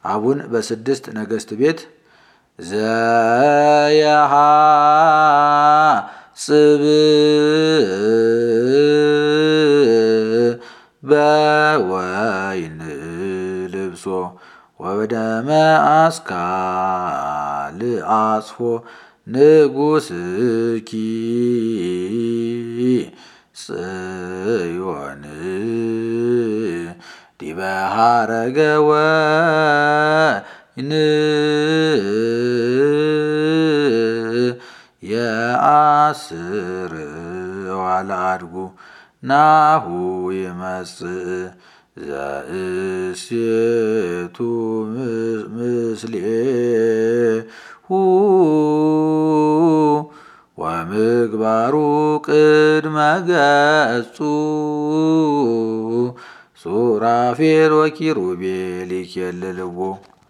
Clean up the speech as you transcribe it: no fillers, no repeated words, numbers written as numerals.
አቡን በስድስት ነገሥት ቤት ዘያሐጽብ በወይን ልብሶ ወበደመ አስካል አጽፎ ንጉሥኪ ጽዮን ዲበ ሐረገ ወይን የአስር ዋልአድጉ ናሁ ይመጽእ ዘእሴቱ ምስሌሁ ወምግባሩ ቅድመ ገጹ ሱራፌል ወኪሩቤል ይኬልልዎ